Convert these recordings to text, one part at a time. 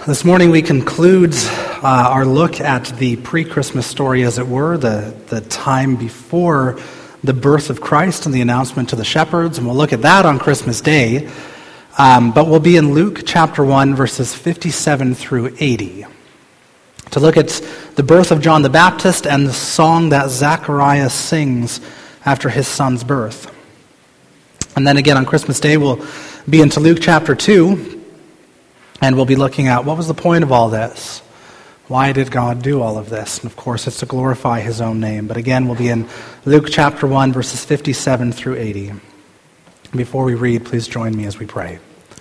This morning we conclude our look at the pre-Christmas story, as it were, the time before the birth of Christ and the announcement to the shepherds, and we'll look at that on Christmas Day. But we'll be in Luke chapter 1, verses 57 through 80, to look at the birth of John the Baptist and the song that Zacharias sings after his son's birth. And then again on Christmas Day we'll be into Luke chapter 2, and we'll be looking at what was the point of all this? Why did God do all of this? And of course, it's to glorify his own name. But again, we'll be in Luke chapter 1, verses 57 through 80. Before we read, please join me as we pray.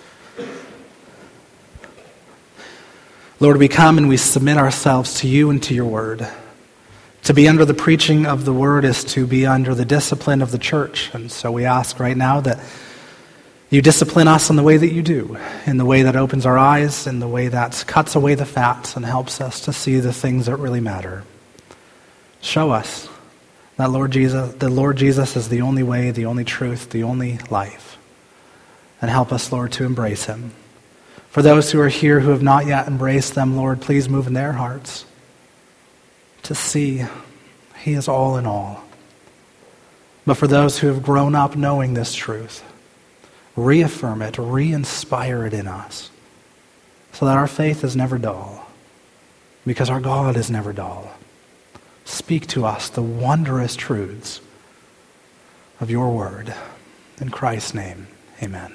Lord, we come and we submit ourselves to you and to your word. To be under the preaching of the word is to be under the discipline of the church. And so we ask right now that you discipline us in the way that you do, in the way that opens our eyes, in the way that cuts away the fat and helps us to see the things that really matter. Show us that the Lord Jesus is the only way, the only truth, the only life. And help us, Lord, to embrace him. For those who are here who have not yet embraced them, Lord, please move in their hearts to see he is all in all. But for those who have grown up knowing this truth, reaffirm it, re-inspire it in us, so that our faith is never dull, because our God is never dull. Speak to us the wondrous truths of your word. In Christ's name, amen.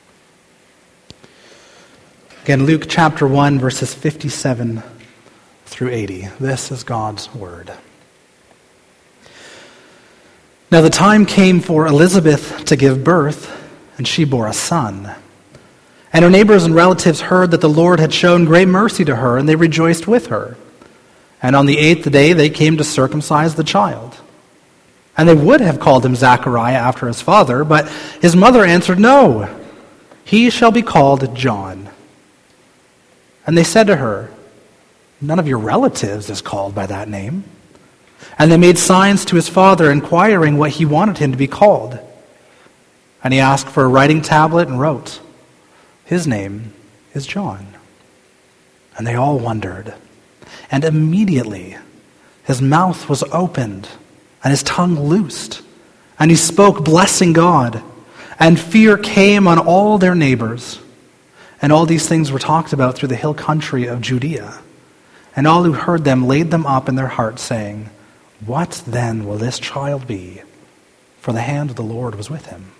Again, Luke chapter 1, verses 57 through 80. This is God's word. Now the time came for Elizabeth to give birth, and she bore a son. And her neighbors and relatives heard that the Lord had shown great mercy to her, and they rejoiced with her. And on the 8th day they came to circumcise the child. And they would have called him Zachariah after his father, but his mother answered, "No, he shall be called John." And they said to her, "None of your relatives is called by that name." And they made signs to his father, inquiring what he wanted him to be called. And he asked for a writing tablet and wrote, "His name is John." And they all wondered. And immediately his mouth was opened and his tongue loosed. And he spoke, blessing God. And fear came on all their neighbors. And all these things were talked about through the hill country of Judea. And all who heard them laid them up in their hearts, saying, "What then will this child be?" For the hand of the Lord was with him.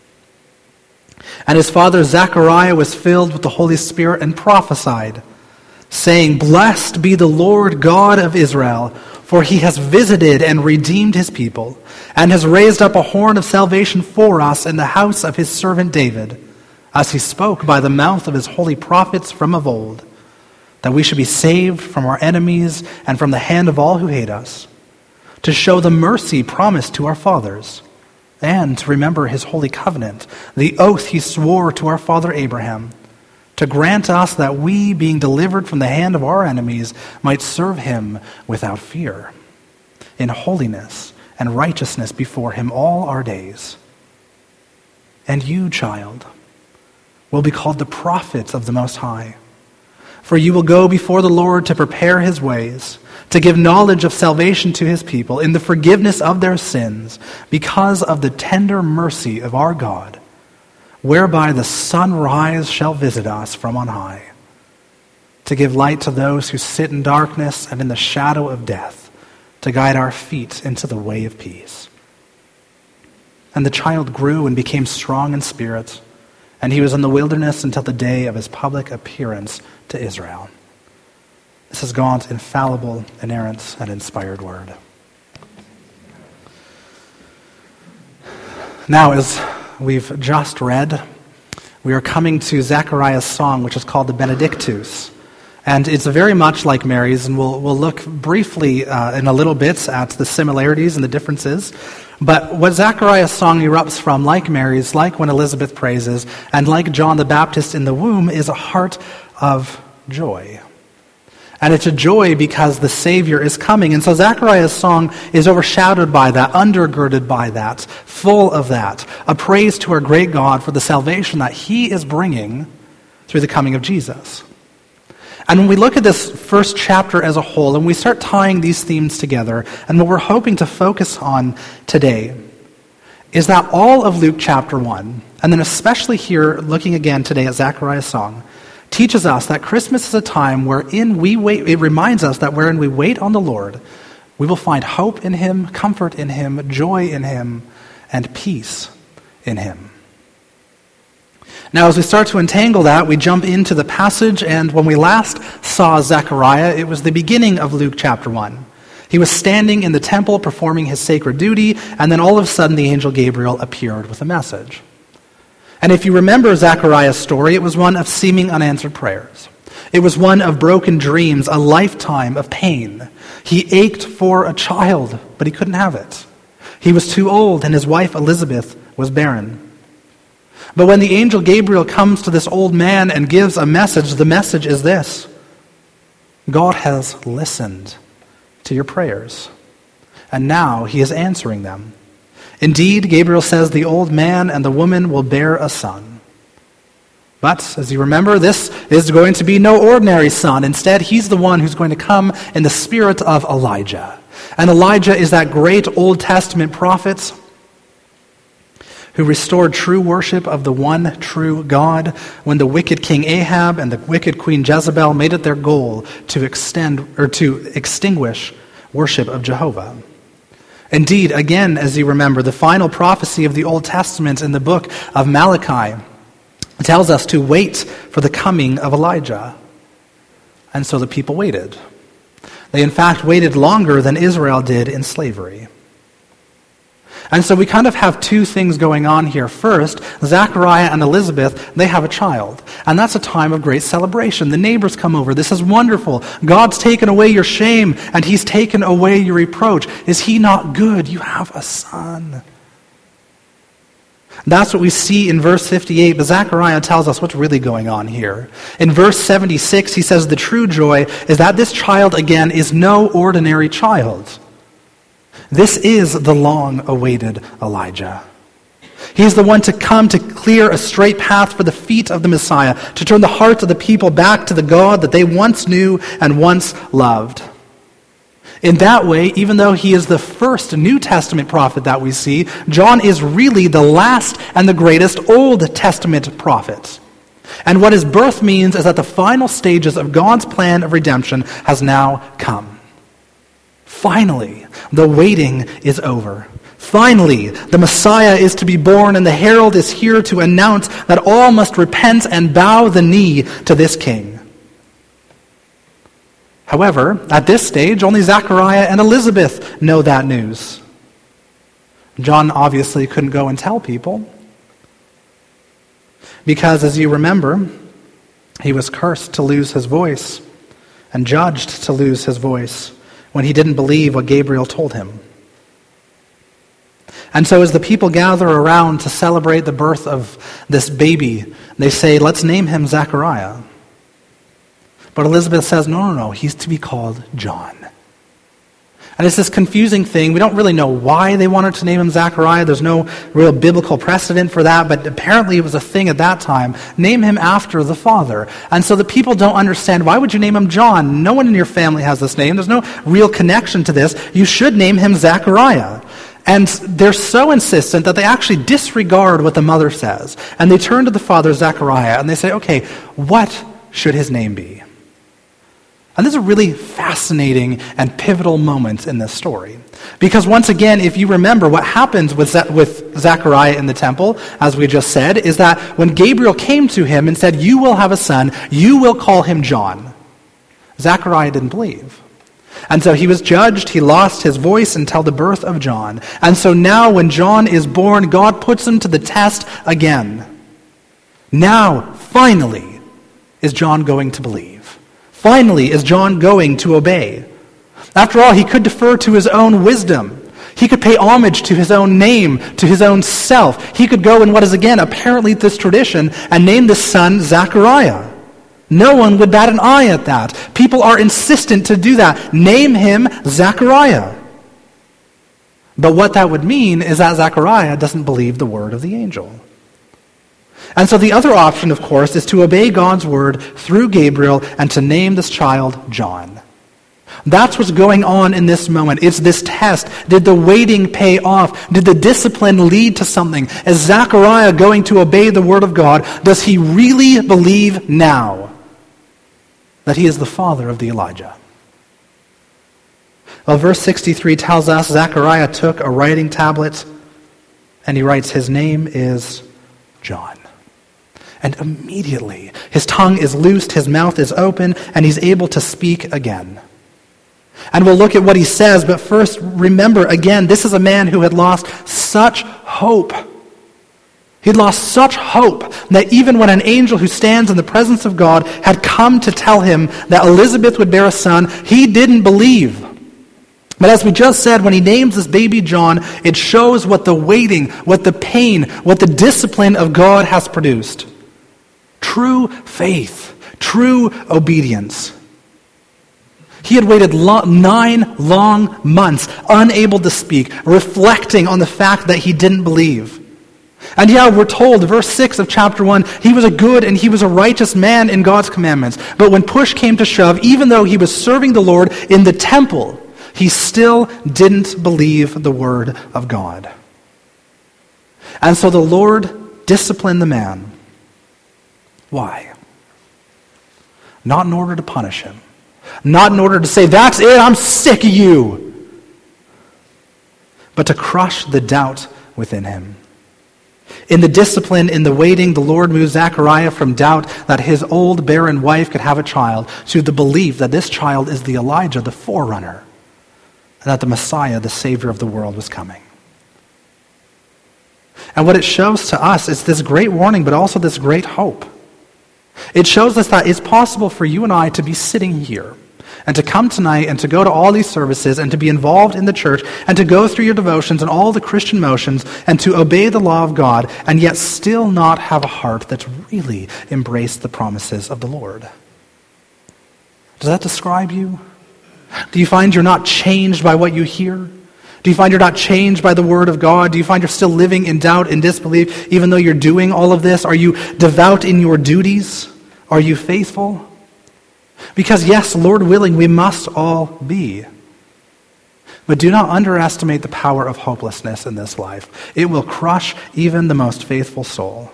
And his father Zechariah was filled with the Holy Spirit and prophesied, saying, "Blessed be the Lord God of Israel, for he has visited and redeemed his people, and has raised up a horn of salvation for us in the house of his servant David, as he spoke by the mouth of his holy prophets from of old, that we should be saved from our enemies and from the hand of all who hate us, to show the mercy promised to our fathers, and to remember his holy covenant, the oath he swore to our father Abraham, to grant us that we, being delivered from the hand of our enemies, might serve him without fear, in holiness and righteousness before him all our days. And you, child, will be called the prophet of the Most High, for you will go before the Lord to prepare his ways, to give knowledge of salvation to his people in the forgiveness of their sins, because of the tender mercy of our God, whereby the sunrise shall visit us from on high, to give light to those who sit in darkness and in the shadow of death, to guide our feet into the way of peace. And the child grew and became strong in spirit, and he was in the wilderness until the day of his public appearance to Israel. This is God's infallible, inerrant, and inspired word. Now, as we've just read, we are coming to Zechariah's song, which is called the Benedictus. And it's very much like Mary's, and we'll look briefly in a little bit at the similarities and the differences. But what Zechariah's song erupts from, like Mary's, like when Elizabeth praises, and like John the Baptist in the womb, is a heart of joy. And it's a joy because the Savior is coming. And so Zechariah's song is overshadowed by that, undergirded by that, full of that. A praise to our great God for the salvation that he is bringing through the coming of Jesus. And when we look at this first chapter as a whole, and we start tying these themes together, and what we're hoping to focus on today is that all of Luke chapter 1, and then especially here, looking again today at Zechariah's song, teaches us that Christmas is a time wherein we wait. It reminds us that wherein we wait on the Lord, we will find hope in him, comfort in him, joy in him, and peace in him. Now, as we start to entangle that, we jump into the passage, and when we last saw Zechariah, it was the beginning of Luke chapter 1. He was standing in the temple performing his sacred duty, and then all of a sudden the angel Gabriel appeared with a message. And if you remember Zechariah's story, it was one of seeming unanswered prayers. It was one of broken dreams, a lifetime of pain. He ached for a child, but he couldn't have it. He was too old, and his wife Elizabeth was barren. But when the angel Gabriel comes to this old man and gives a message, the message is this: God has listened to your prayers, and now he is answering them. Indeed, Gabriel says the old man and the woman will bear a son. But, as you remember, this is going to be no ordinary son. Instead, he's the one who's going to come in the spirit of Elijah. And Elijah is that great Old Testament prophet who restored true worship of the one true God when the wicked King Ahab and the wicked Queen Jezebel made it their goal to extinguish worship of Jehovah. Indeed, again, as you remember, the final prophecy of the Old Testament in the book of Malachi tells us to wait for the coming of Elijah. And so the people waited. They, in fact, waited longer than Israel did in slavery. And so we kind of have two things going on here. First, Zechariah and Elizabeth, they have a child. And that's a time of great celebration. The neighbors come over. This is wonderful. God's taken away your shame, and he's taken away your reproach. Is he not good? You have a son. That's what we see in verse 58, but Zechariah tells us what's really going on here. In verse 76, he says the true joy is that this child, again, is no ordinary child. This is the long-awaited Elijah. He's the one to come to clear a straight path for the feet of the Messiah, to turn the hearts of the people back to the God that they once knew and once loved. In that way, even though he is the first New Testament prophet that we see, John is really the last and the greatest Old Testament prophet. And what his birth means is that the final stages of God's plan of redemption has now come. Finally, the waiting is over. Finally, the Messiah is to be born, and the herald is here to announce that all must repent and bow the knee to this king. However, at this stage, only Zechariah and Elizabeth know that news. John obviously couldn't go and tell people, because, as you remember, he was cursed to lose his voice and judged to lose his voice when he didn't believe what Gabriel told him. And so as the people gather around to celebrate the birth of this baby, they say, let's name him Zechariah. But Elizabeth says, no, he's to be called John. And it's this confusing thing. We don't really know why they wanted to name him Zechariah. There's no real biblical precedent for that, but apparently it was a thing at that time. Name him after the father. And so the people don't understand, why would you name him John? No one in your family has this name. There's no real connection to this. You should name him Zechariah. And they're so insistent that they actually disregard what the mother says. And they turn to the father, Zechariah, and they say, okay, what should his name be? And this is a really fascinating and pivotal moment in this story. Because once again, if you remember, what happens with Zechariah in the temple, as we just said, is that when Gabriel came to him and said, you will have a son, you will call him John, Zechariah didn't believe. And so he was judged, he lost his voice until the birth of John. And so now when John is born, God puts him to the test again. Now, finally, is John going to believe? Finally, is John going to obey? After all, he could defer to his own wisdom. He could pay homage to his own name, to his own self. He could go in what is, again, apparently this tradition and name this son Zechariah. No one would bat an eye at that. People are insistent to do that. Name him Zechariah. But what that would mean is that Zechariah doesn't believe the word of the angel. And so the other option, of course, is to obey God's word through Gabriel and to name this child John. That's what's going on in this moment. It's this test. Did the waiting pay off? Did the discipline lead to something? Is Zechariah going to obey the word of God? Does he really believe now that he is the father of the Elijah? Well, verse 63 tells us Zechariah took a writing tablet and he writes, his name is John. And immediately his tongue is loosed, his mouth is open, and he's able to speak again. And we'll look at what he says, but first remember again, this is a man who had lost such hope. He'd lost such hope that even when an angel who stands in the presence of God had come to tell him that Elizabeth would bear a son, he didn't believe. But as we just said, when he names this baby John, it shows what the waiting, what the pain, what the discipline of God has produced. True faith, true obedience. He had waited 9 long months, unable to speak, reflecting on the fact that he didn't believe. And yeah, we're told, verse 6 of chapter 1, he was a good and he was a righteous man in God's commandments. But when push came to shove, even though he was serving the Lord in the temple, he still didn't believe the word of God. And so the Lord disciplined the man. Why? Not in order to punish him. Not in order to say, that's it, I'm sick of you. But to crush the doubt within him. In the discipline, in the waiting, the Lord moved Zechariah from doubt that his old barren wife could have a child to the belief that this child is the Elijah, the forerunner, and that the Messiah, the Savior of the world, was coming. And what it shows to us is this great warning, but also this great hope. It shows us that it's possible for you and I to be sitting here and to come tonight and to go to all these services and to be involved in the church and to go through your devotions and all the Christian motions and to obey the law of God and yet still not have a heart that's really embraced the promises of the Lord. Does that describe you? Do you find you're not changed by what you hear? Do you find you're not changed by the word of God? Do you find you're still living in doubt and disbelief even though you're doing all of this? Are you devout in your duties? Are you faithful? Because yes, Lord willing, we must all be. But do not underestimate the power of hopelessness in this life. It will crush even the most faithful soul.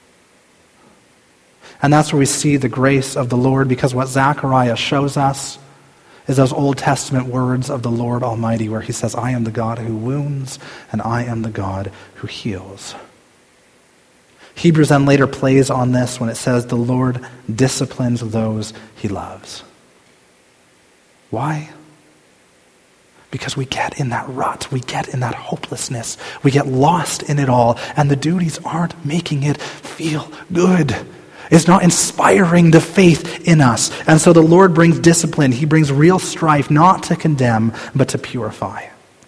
And that's where we see the grace of the Lord, because what Zechariah shows us is those Old Testament words of the Lord Almighty where he says, I am the God who wounds and I am the God who heals. Hebrews then later plays on this when it says the Lord disciplines those he loves. Why? Because we get in that rut, we get in that hopelessness, we get lost in it all, and the duties aren't making it feel good. It's not inspiring the faith in us. And so the Lord brings discipline. He brings real strife, not to condemn, but to purify.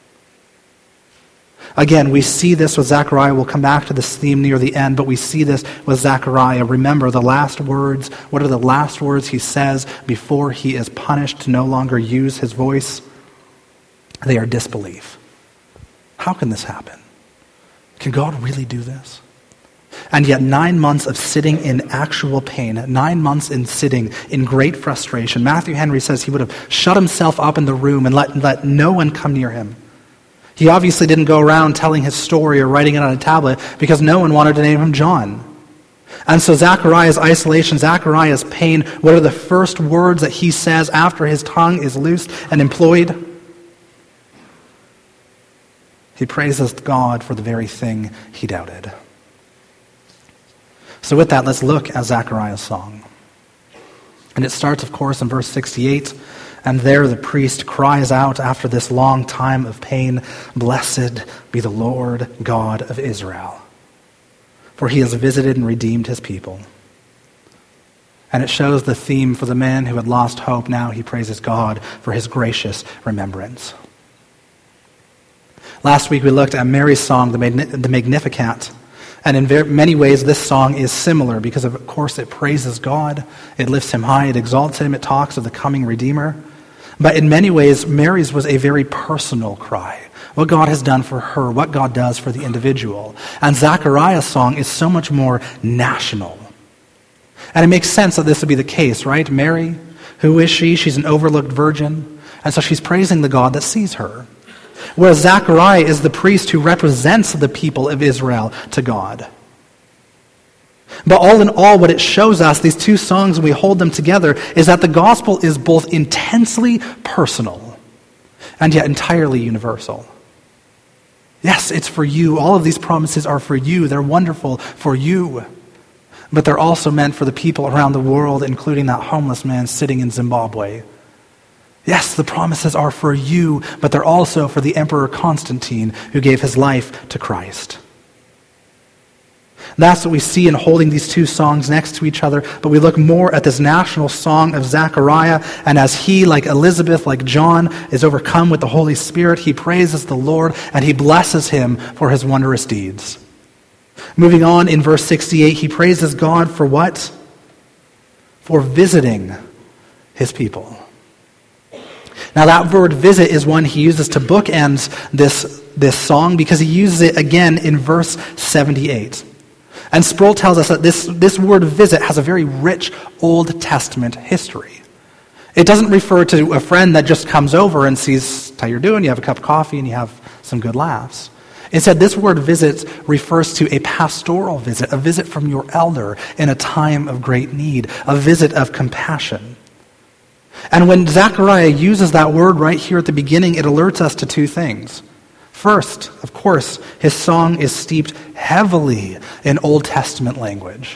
Again, we see this with Zechariah. We'll come back to this theme near the end, but we see this with Zechariah. Remember the last words. What are the last words he says before he is punished to no longer use his voice? They are disbelief. How can this happen? Can God really do this? And yet 9 months of sitting in actual pain, 9 months in sitting in great frustration. Matthew Henry says he would have shut himself up in the room and let no one come near him. He obviously didn't go around telling his story or writing it on a tablet because no one wanted to name him John. And so Zechariah's isolation, Zechariah's pain, what are the first words that he says after his tongue is loosed and employed? He praises God for the very thing he doubted. So with that, let's look at Zechariah's song. And it starts, of course, in verse 68. And there the priest cries out after this long time of pain, Blessed be the Lord God of Israel, for he has visited and redeemed his people. And it shows the theme for the man who had lost hope. Now he praises God for his gracious remembrance. Last week we looked at Mary's song, the Magnificat. And in many ways, this song is similar because, of course, it praises God, it lifts him high, it exalts him, it talks of the coming Redeemer. But in many ways, Mary's was a very personal cry, what God has done for her, what God does for the individual. And Zechariah's song is so much more national. And it makes sense that this would be the case, right? Mary, who is she? She's an overlooked virgin. And so she's praising the God that sees her. Whereas Zechariah is the priest who represents the people of Israel to God. But all in all, what it shows us, these two songs, when we hold them together, is that the gospel is both intensely personal and yet entirely universal. Yes, it's for you. All of these promises are for you. They're wonderful for you. But they're also meant for the people around the world, including that homeless man sitting in Zimbabwe. Yes, the promises are for you, but they're also for the Emperor Constantine, who gave his life to Christ. That's what we see in holding these two songs next to each other, but we look more at this national song of Zechariah, and as he, like Elizabeth, like John, is overcome with the Holy Spirit, he praises the Lord, and he blesses him for his wondrous deeds. Moving on, in verse 68, he praises God for what? For visiting his people. Now that word visit is one he uses to bookend this song, because he uses it again in verse 78. And Sproul tells us that this word visit has a very rich Old Testament history. It doesn't refer to a friend that just comes over and sees how you're doing, you have a cup of coffee, and you have some good laughs. Instead, this word visit refers to a pastoral visit, a visit from your elder in a time of great need, a visit of compassion. And when Zechariah uses that word right here at the beginning, it alerts us to two things. First, of course, his song is steeped heavily in Old Testament language.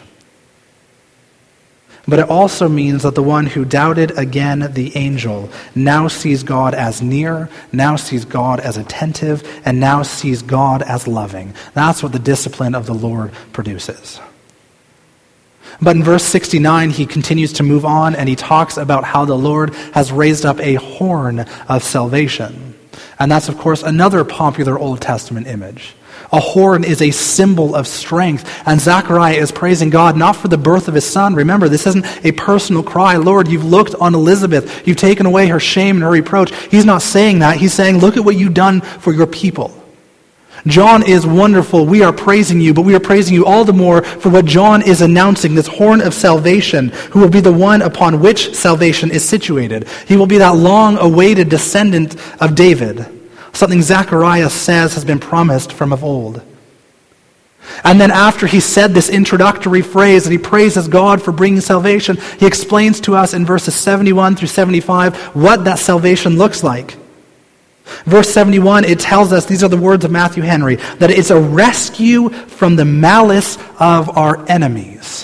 But it also means that the one who doubted again the angel now sees God as near, now sees God as attentive, and now sees God as loving. That's what the discipline of the Lord produces. But in verse 69, he continues to move on, and he talks about how the Lord has raised up a horn of salvation. And that's, of course, another popular Old Testament image. A horn is a symbol of strength, and Zechariah is praising God not for the birth of his son. Remember, this isn't a personal cry. Lord, you've looked on Elizabeth. You've taken away her shame and her reproach. He's not saying that. He's saying, look at what you've done for your people. John is wonderful. We are praising you, but we are praising you all the more for what John is announcing, this horn of salvation, who will be the one upon which salvation is situated. He will be that long-awaited descendant of David, something Zechariah says has been promised from of old. And then after he said this introductory phrase that he praises God for bringing salvation, he explains to us in verses 71 through 75 what that salvation looks like. Verse 71, it tells us, these are the words of Matthew Henry, that it's a rescue from the malice of our enemies.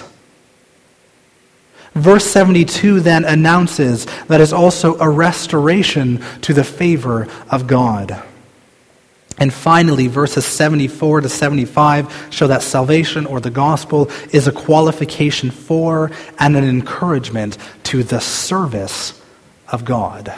Verse 72 then announces that it's also a restoration to the favor of God. And finally, verses 74 to 75 show that salvation, or the gospel, is a qualification for and an encouragement to the service of God.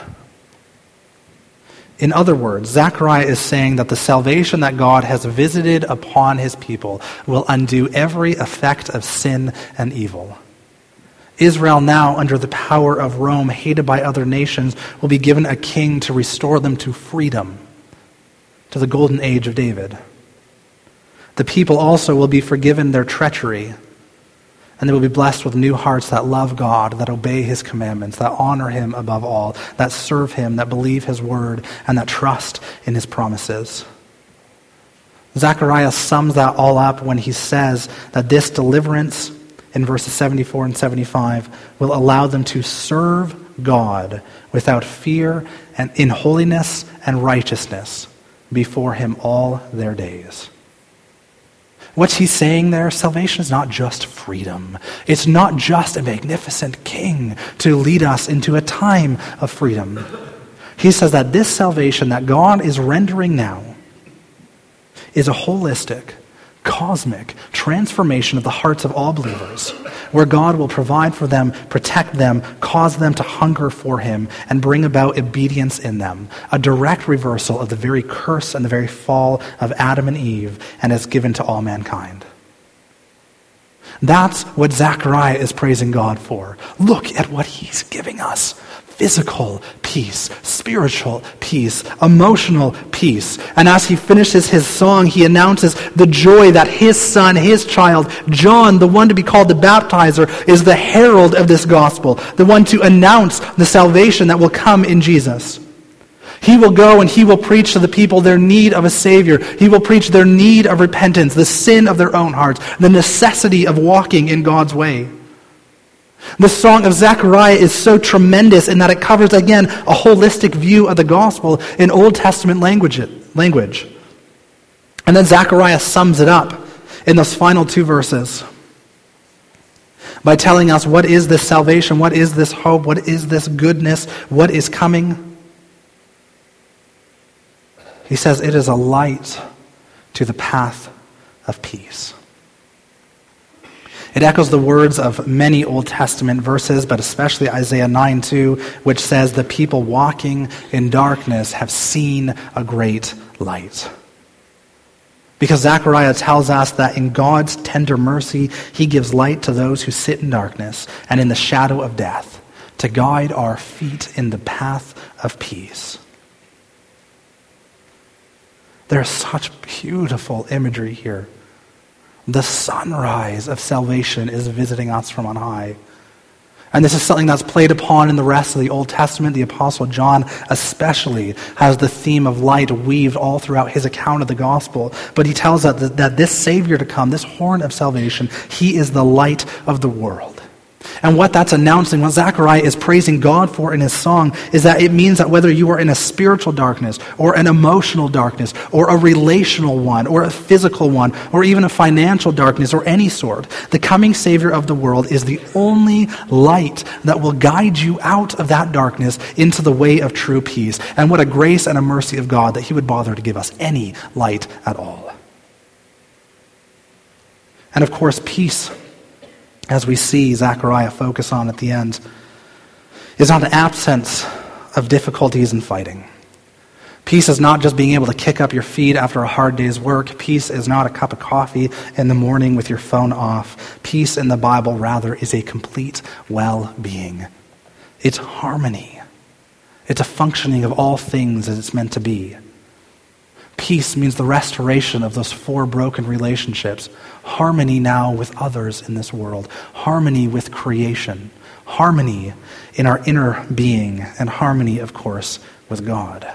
In other words, Zechariah is saying that the salvation that God has visited upon his people will undo every effect of sin and evil. Israel now, under the power of Rome, hated by other nations, will be given a king to restore them to freedom, to the golden age of David. The people also will be forgiven their treachery, and they will be blessed with new hearts that love God, that obey his commandments, that honor him above all, that serve him, that believe his word, and that trust in his promises. Zechariah sums that all up when he says that this deliverance, in verses 74 and 75, will allow them to serve God without fear and in holiness and righteousness before him all their days. What's he saying there? Salvation is not just freedom. It's not just a magnificent king to lead us into a time of freedom. He says that this salvation that God is rendering now is a holistic, cosmic transformation of the hearts of all believers, where God will provide for them, protect them, cause them to hunger for him, and bring about obedience in them, a direct reversal of the very curse and the very fall of Adam and Eve, and is given to all mankind. That's what Zechariah is praising God for. Look at what he's giving us. physical peace, spiritual peace, emotional peace. And as he finishes his song, he announces the joy that his son, his child, John, the one to be called the baptizer, is the herald of this gospel, the one to announce the salvation that will come in Jesus. He will go and he will preach to the people their need of a Savior. He will preach their need of repentance, the sin of their own hearts, the necessity of walking in God's way. The song of Zechariah is so tremendous in that it covers, again, a holistic view of the gospel in Old Testament language. And then Zechariah sums it up in those final two verses by telling us what is this salvation, what is this hope, what is this goodness, what is coming. He says, it is a light to the path of peace. It echoes the words of many Old Testament verses, but especially Isaiah 9:2, which says, the people walking in darkness have seen a great light. Because Zechariah tells us that in God's tender mercy, he gives light to those who sit in darkness and in the shadow of death, to guide our feet in the path of peace. There's such beautiful imagery here. The sunrise of salvation is visiting us from on high. And this is something that's played upon in the rest of the Old Testament. The Apostle John especially has the theme of light weaved all throughout his account of the gospel. But he tells us that this Savior to come, this horn of salvation, he is the light of the world. And what that's announcing, what Zechariah is praising God for in his song, is that it means that whether you are in a spiritual darkness, or an emotional darkness, or a relational one, or a physical one, or even a financial darkness, or any sort, the coming Savior of the world is the only light that will guide you out of that darkness into the way of true peace. And what a grace and a mercy of God that he would bother to give us any light at all. And of course, peace, as we see Zechariah focus on at the end, is not an absence of difficulties and fighting. Peace is not just being able to kick up your feet after a hard day's work. Peace is not a cup of coffee in the morning with your phone off. Peace in the Bible, rather, is a complete well-being. It's harmony. It's a functioning of all things as it's meant to be. Peace means the restoration of those 4 broken relationships. Harmony now with others in this world. Harmony with creation. Harmony in our inner being. And harmony, of course, with God.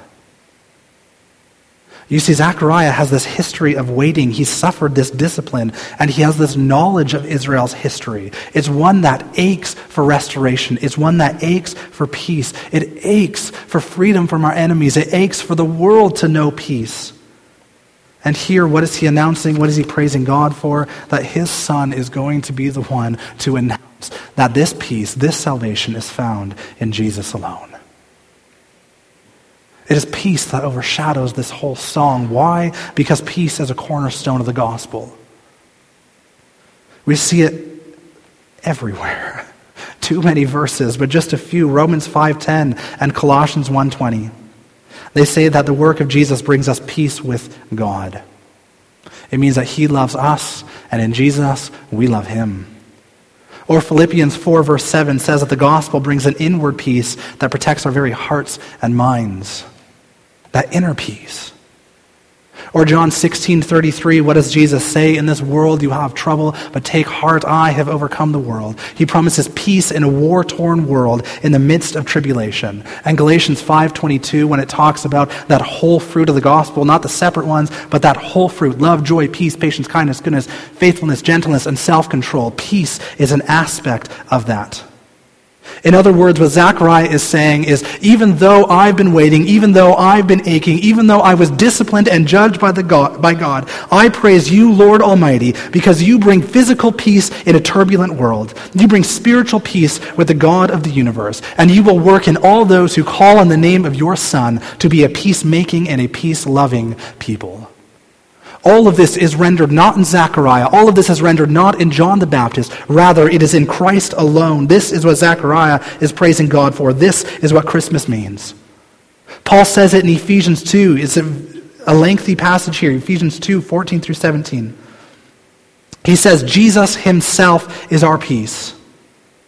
You see, Zechariah has this history of waiting. He's suffered this discipline, and he has this knowledge of Israel's history. It's one that aches for restoration. It's one that aches for peace. It aches for freedom from our enemies. It aches for the world to know peace. And here, what is he announcing? What is he praising God for? That his son is going to be the one to announce that this peace, this salvation is found in Jesus alone. It is peace that overshadows this whole song. Why? Because peace is a cornerstone of the gospel. We see it everywhere. Too many verses, but just a few. Romans 5:10 and Colossians 1:20. They say that the work of Jesus brings us peace with God. It means that he loves us, and in Jesus, we love him. Or Philippians 4 verse 7 says that the gospel brings an inward peace that protects our very hearts and minds. That inner peace. Or John 16:33, what does Jesus say? In this world you have trouble, but take heart, I have overcome the world. He promises peace in a war-torn world in the midst of tribulation. And Galatians 5:22, when it talks about that whole fruit of the gospel, not the separate ones, but that whole fruit, love, joy, peace, patience, kindness, goodness, faithfulness, gentleness, and self-control. Peace is an aspect of that. In other words, what Zechariah is saying is, even though I've been waiting, even though I've been aching, even though I was disciplined and judged by God, I praise you, Lord Almighty, because you bring physical peace in a turbulent world. You bring spiritual peace with the God of the universe, and you will work in all those who call on the name of your Son to be a peacemaking and a peace-loving people. All of this is rendered not in Zechariah. All of this is rendered not in John the Baptist. Rather, it is in Christ alone. This is what Zechariah is praising God for. This is what Christmas means. Paul says it in Ephesians 2. It's a lengthy passage here, Ephesians 2, 14 through 17. He says, Jesus himself is our peace.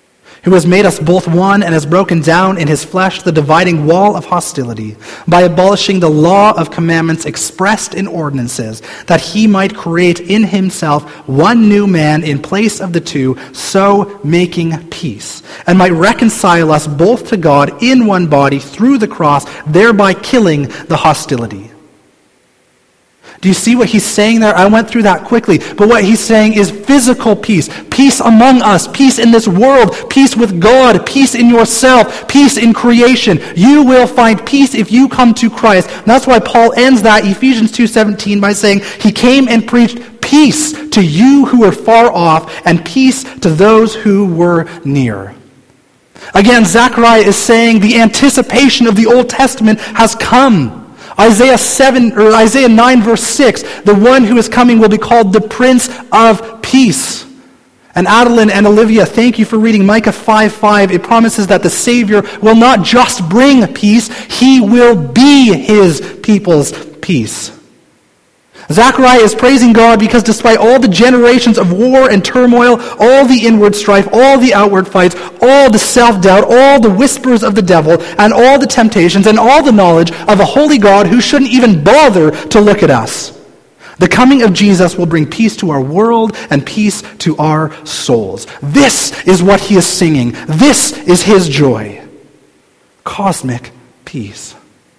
who has made us both one and has broken down in his flesh the dividing wall of hostility by abolishing the law of commandments expressed in ordinances, that he might create in himself one new man in place of the two, so making peace, and might reconcile us both to God in one body through the cross, thereby killing the hostility. Do you see what he's saying there? I went through that quickly. But what he's saying is physical peace. Peace among us. Peace in this world. Peace with God. Peace in yourself. Peace in creation. You will find peace if you come to Christ. And that's why Paul ends that Ephesians 2:17 by saying, he came and preached peace to you who were far off and peace to those who were near. Again, Zechariah is saying the anticipation of the Old Testament has come. Isaiah 9 verse 6, the one who is coming will be called the Prince of Peace. And Adeline and Olivia, thank you for reading Micah 5:5. It promises that the Savior will not just bring peace, he will be his people's peace. Zechariah is praising God because despite all the generations of war and turmoil, all the inward strife, all the outward fights, all the self-doubt, all the whispers of the devil, and all the temptations, and all the knowledge of a holy God who shouldn't even bother to look at us, the coming of Jesus will bring peace to our world and peace to our souls. This is what he is singing. This is his joy. Cosmic peace.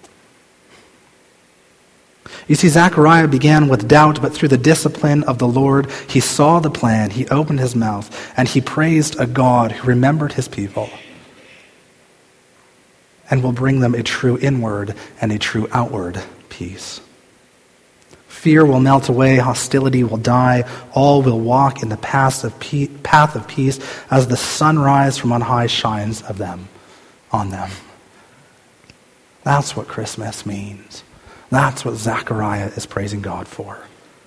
You see, Zechariah began with doubt, but through the discipline of the Lord, he saw the plan, he opened his mouth, and he praised a God who remembered his people and will bring them a true inward and a true outward peace. Fear will melt away, hostility will die, all will walk in the path of peace as the sunrise from on high shines on them. That's what Christmas means. That's what Zechariah is praising God for.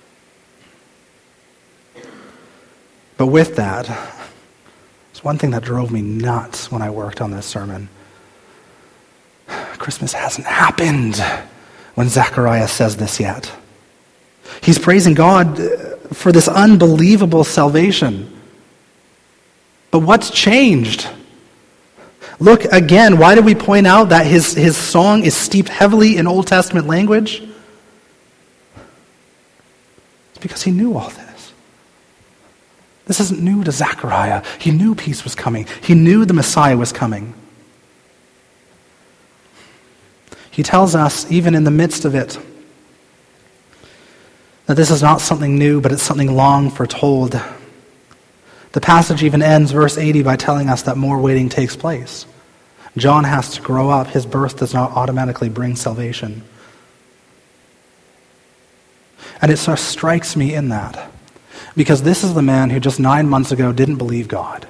But with that, it's one thing that drove me nuts when I worked on this sermon. Christmas hasn't happened when Zechariah says this yet. He's praising God for this unbelievable salvation. But what's changed? Look again, why did we point out that his song is steeped heavily in Old Testament language? It's because he knew all this. This isn't new to Zechariah. He knew peace was coming. He knew the Messiah was coming. He tells us, even in the midst of it, that this is not something new, but it's something long foretold. The passage even ends, verse 80, by telling us that more waiting takes place. John has to grow up. His birth does not automatically bring salvation. And it sort of strikes me in that, because this is the man who just 9 months ago didn't believe God.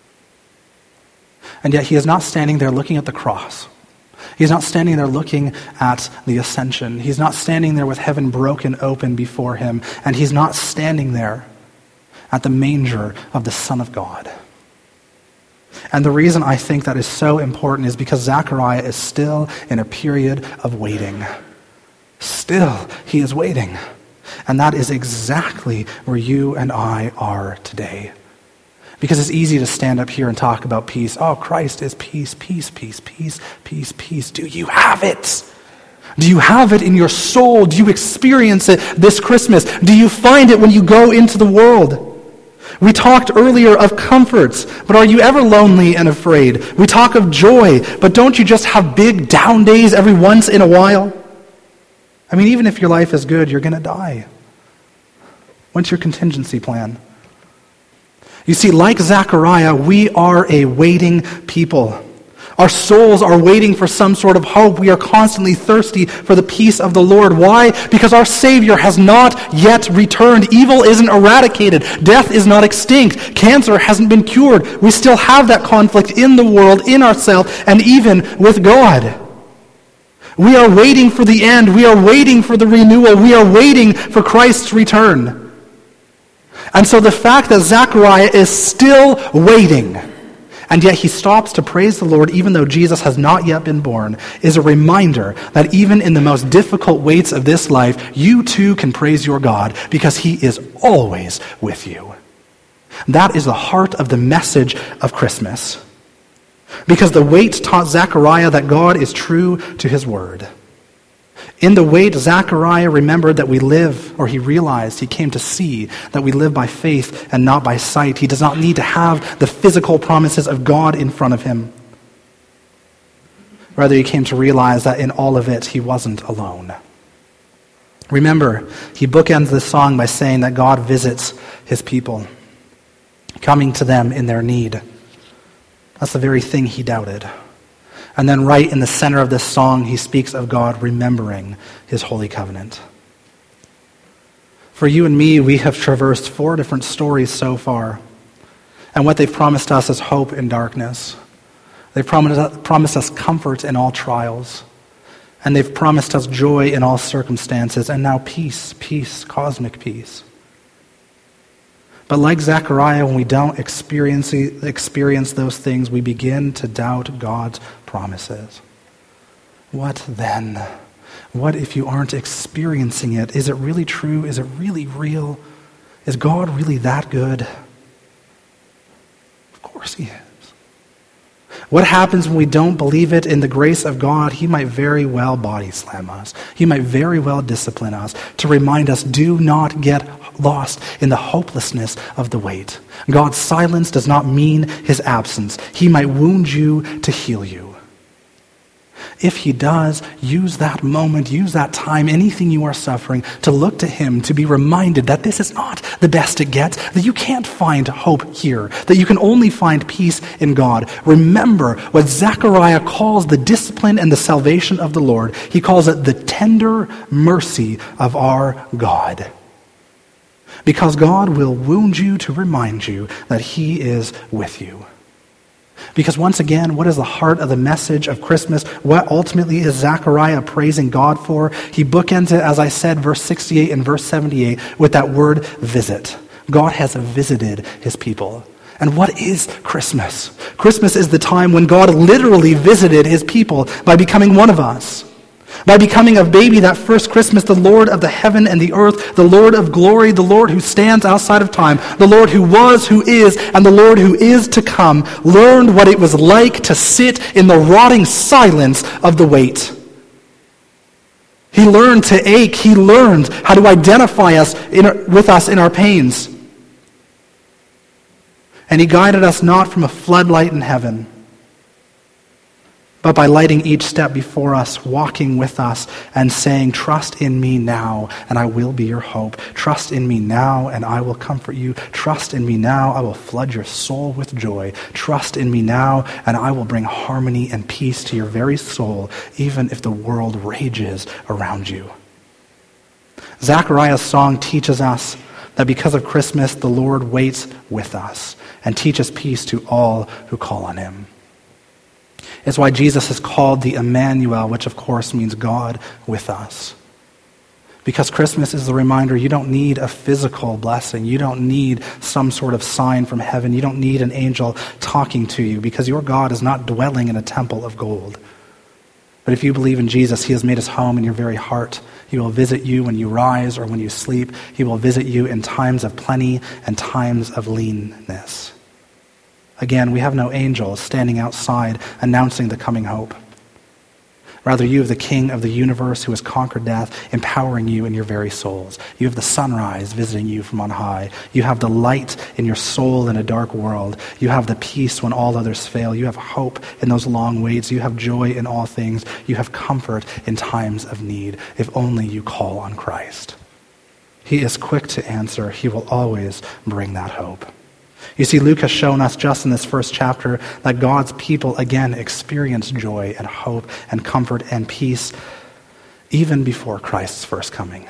And yet he is not standing there looking at the cross. He's not standing there looking at the ascension. He's not standing there with heaven broken open before him. And he's not standing there at the manger of the Son of God. And the reason I think that is so important is because Zechariah is still in a period of waiting. Still, he is waiting. And that is exactly where you and I are today. Because it's easy to stand up here and talk about peace. Oh, Christ is peace, peace, peace, peace, peace, peace. Do you have it? Do you have it in your soul? Do you experience it this Christmas? Do you find it when you go into the world? We talked earlier of comforts, but are you ever lonely and afraid? We talk of joy, but don't you just have big down days every once in a while? I mean, even if your life is good, you're going to die. What's your contingency plan? You see, like Zechariah, we are a waiting people. Our souls are waiting for some sort of hope. We are constantly thirsty for the peace of the Lord. Why? Because our Savior has not yet returned. Evil isn't eradicated. Death is not extinct. Cancer hasn't been cured. We still have that conflict in the world, in ourselves, and even with God. We are waiting for the end. We are waiting for the renewal. We are waiting for Christ's return. And so the fact that Zechariah is still waiting, and yet he stops to praise the Lord even though Jesus has not yet been born, is a reminder that even in the most difficult weights of this life, you too can praise your God because he is always with you. That is the heart of the message of Christmas. Because the wait taught Zechariah that God is true to his word. In the wait, Zechariah remembered that we live, or he realized, he came to see that we live by faith and not by sight. He does not need to have the physical promises of God in front of him. Rather, he came to realize that in all of it, he wasn't alone. Remember, he bookends this song by saying that God visits his people, coming to them in their need. That's the very thing he doubted. And then right in the center of this song, he speaks of God remembering his holy covenant. For you and me, we have traversed 4 different stories so far. And what they've promised us is hope in darkness. They've promised us comfort in all trials. And they've promised us joy in all circumstances. And now peace, cosmic peace. But like Zechariah, when we don't experience those things, we begin to doubt God's promises. What then? What if you aren't experiencing it? Is it really true? Is it really real? Is God really that good? Of course he is. What happens when we don't believe it? In the grace of God, he might very well body slam us. He might very well discipline us to remind us, do not get lost in the hopelessness of the wait. God's silence does not mean his absence. He might wound you to heal you. If he does, use that moment, use that time, anything you are suffering, to look to him, to be reminded that this is not the best it gets, that you can't find hope here, that you can only find peace in God. Remember what Zechariah calls the discipline and the salvation of the Lord. He calls it the tender mercy of our God. Because God will wound you to remind you that he is with you. Because once again, what is the heart of the message of Christmas? What ultimately is Zechariah praising God for? He bookends it, as I said, verse 68 and verse 78, with that word visit. God has visited his people. And what is Christmas? Christmas is the time when God literally visited his people by becoming one of us. By becoming a baby that first Christmas, the Lord of the heaven and the earth, the Lord of glory, the Lord who stands outside of time, the Lord who was, who is, and the Lord who is to come, learned what it was like to sit in the rotting silence of the wait. He learned to ache. He learned how to identify with us in our pains. And he guided us not from a floodlight in heaven, but by lighting each step before us, walking with us, and saying, trust in me now, and I will be your hope. Trust in me now, and I will comfort you. Trust in me now, I will flood your soul with joy. Trust in me now, and I will bring harmony and peace to your very soul, even if the world rages around you. Zechariah's song teaches us that because of Christmas, the Lord waits with us and teaches peace to all who call on him. It's why Jesus is called the Emmanuel, which of course means God with us. Because Christmas is the reminder you don't need a physical blessing. You don't need some sort of sign from heaven. You don't need an angel talking to you, because your God is not dwelling in a temple of gold. But if you believe in Jesus, he has made his home in your very heart. He will visit you when you rise or when you sleep. He will visit you in times of plenty and times of leanness. Again, we have no angels standing outside announcing the coming hope. Rather, you have the King of the universe who has conquered death, empowering you in your very souls. You have the sunrise visiting you from on high. You have the light in your soul in a dark world. You have the peace when all others fail. You have hope in those long waits. You have joy in all things. You have comfort in times of need, if only you call on Christ. He is quick to answer. He will always bring that hope. You see, Luke has shown us just in this first chapter that God's people again experience joy and hope and comfort and peace even before Christ's first coming.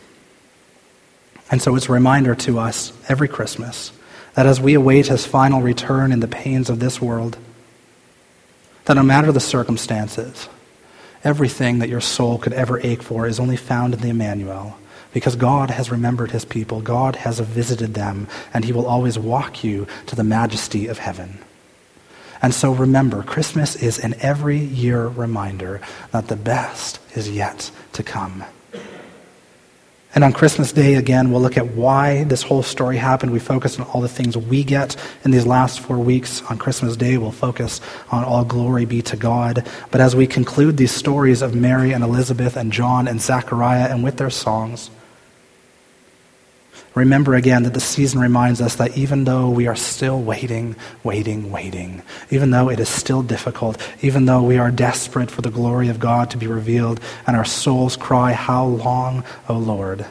And so it's a reminder to us every Christmas that as we await his final return in the pains of this world, that no matter the circumstances, everything that your soul could ever ache for is only found in the Emmanuel. Because God has remembered his people, God has visited them, and he will always walk you to the majesty of heaven. And so remember, Christmas is an every year reminder that the best is yet to come. And on Christmas Day, again, we'll look at why this whole story happened. We focus on all the things we get in these last 4 weeks. On Christmas Day, we'll focus on all glory be to God. But as we conclude these stories of Mary and Elizabeth and John and Zechariah and with their songs, remember again that the season reminds us that even though we are still waiting, even though it is still difficult, even though we are desperate for the glory of God to be revealed, and our souls cry, "How long, O Lord?"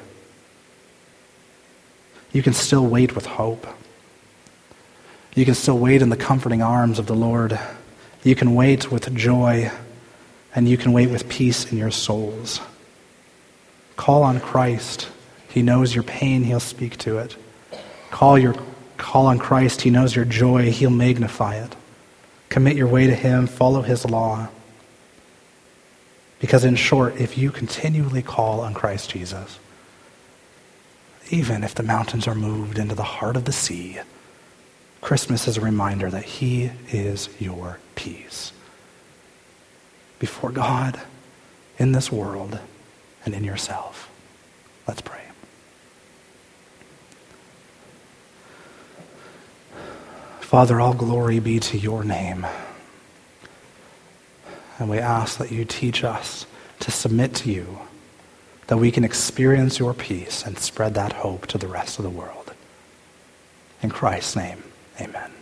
you can still wait with hope. You can still wait in the comforting arms of the Lord. You can wait with joy, and you can wait with peace in your souls. Call on Christ. He knows your pain, he'll speak to it. Call on Christ, he knows your joy, he'll magnify it. Commit your way to him, follow his law. Because in short, if you continually call on Christ Jesus, even if the mountains are moved into the heart of the sea, Christmas is a reminder that he is your peace. Before God, in this world, and in yourself. Let's pray. Father, all glory be to your name. And we ask that you teach us to submit to you, that we can experience your peace and spread that hope to the rest of the world. In Christ's name, amen.